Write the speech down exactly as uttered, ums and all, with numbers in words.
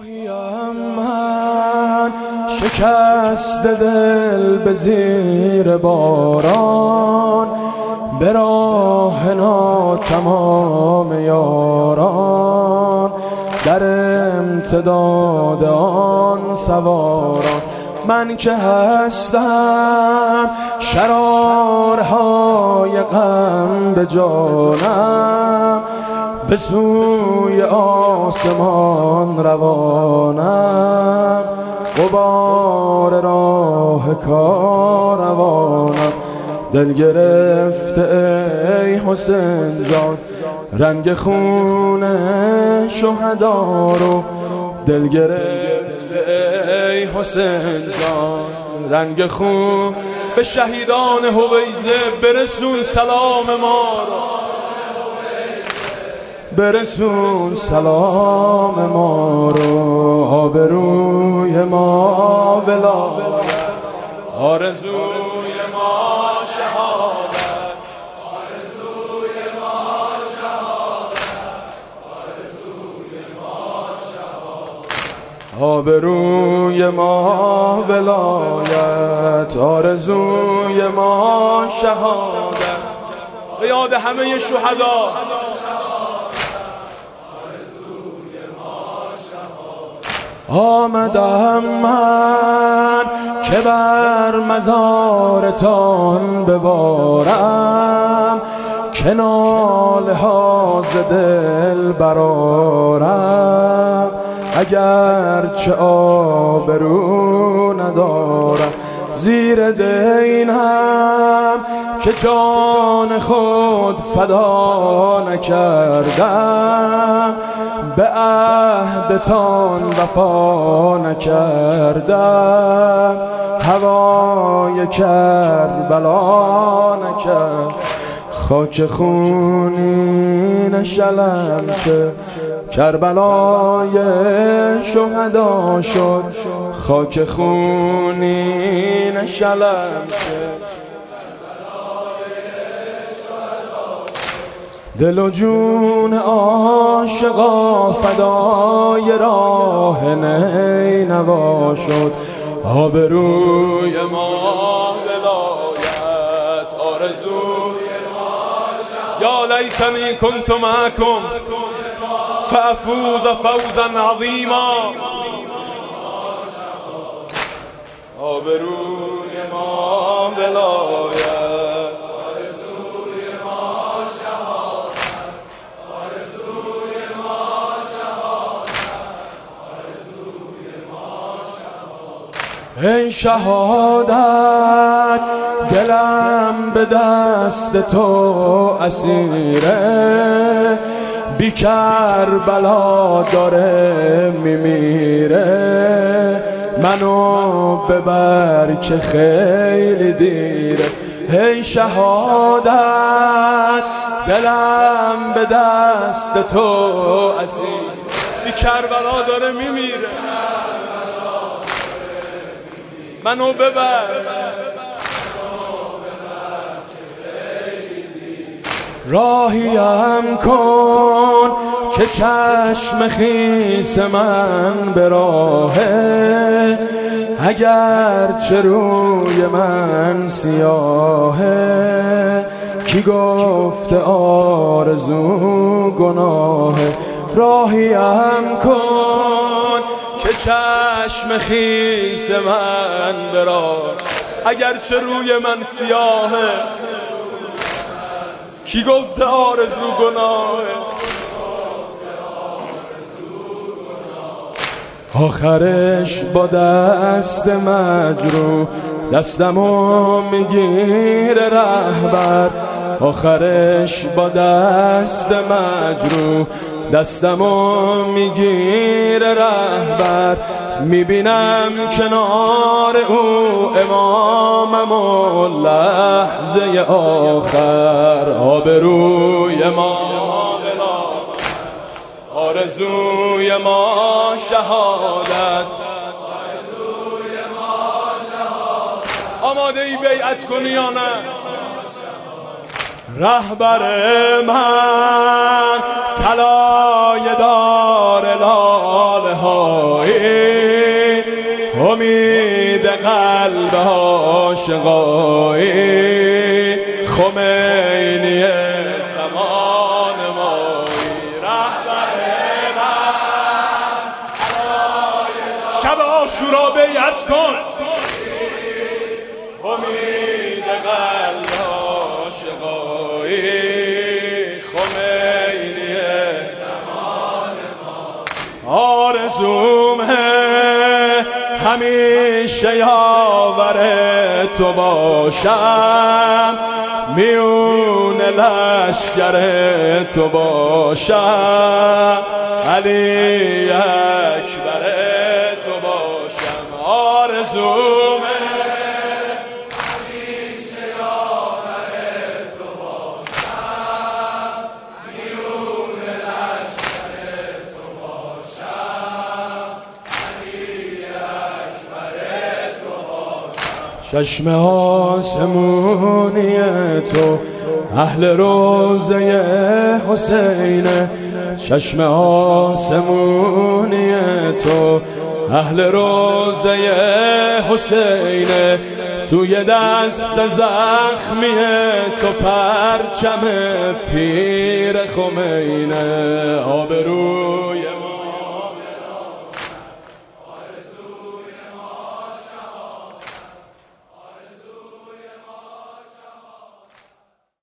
راهیم من شکست دل به زیر باران، به راه ناتمام یاران، در امتداد آن سواران. من که هستم شرارهای غم به جانم، به سوی آسمان روانم، غبار راه کاروانم. دل گرفته ای حسین جان رنگ خون شهدا رو، دل گرفته ای حسین جان رنگ خون. به شهیدان هویزه برسون سلام ما رو، برسون سلام ما رو. آبروی ما ولایت، آرزوی ما شهادت، آرزوی ما شهادت، آرزوی ما شهادت. آبروی ما ولایت، آرزوی ما شهادت. به یاد همه شهدا آمدم من که بر مزارتان ببارم، که ناله ها ز دل برآرم. اگر چه آبرو ندارم زیر دینم، که جان خود فدا نکردم، به عهدتان وفا نکردم. هوای کربلا نکرد، خاک خونین شلم چه کربلای شهدا شد، خاک خونین شلم چه. دل و جون عاشقا فدای راه نینوا شد، آبروی ما ولایت، آرزوی ما شهادت. یا لیتنی کنت معکم فافوز فوزا عظیما، آبروی ما ولایت، ای شهادت دلم به دست تو اسیره، بی کربلا داره میمیره. منو ببر که خیلی دیره. ای شهادت دلم به دست تو اسیره، بی کربلا داره میمیره. منو ببر راهیم کن، که چشم خیس من به راهه. اگر چه روی من سیاهه، کی گفته آرزو گناهه. راهیم کن که چشم خیس من برا، اگر چه روی من سیاهه، کی گفته آرزو گناهه. آخرش با دست مجروح دستمو میگیره رهبر، آخرش با دست مجروح دستمو میگیره رهبر. میبینم کنار او اماممو لحظه آخر، آبروی ما آرزوی ما شهادت، آرزوی ما شهادت. آماده ای بیعت کنی یا نه؟ رهبر من طلای دار لاله های امید قلب عاشقایی خمینی زمان مایی رهبر من شب عاشورا بیعت کن امید قلب عاشقایی خمینی زمان مایی آرزومه همیشه یاور تو باشم میون لشکر تو باشم علی اکبر تو باشم آرزومه همیشه یاور تو باشم میون لشکر تو باشم چشم آسمونی تو اهل روضه حسین چشم آسمونی تو اهل روضه حسین توی دست زخمی تو پرچم پیر خمینه آبروی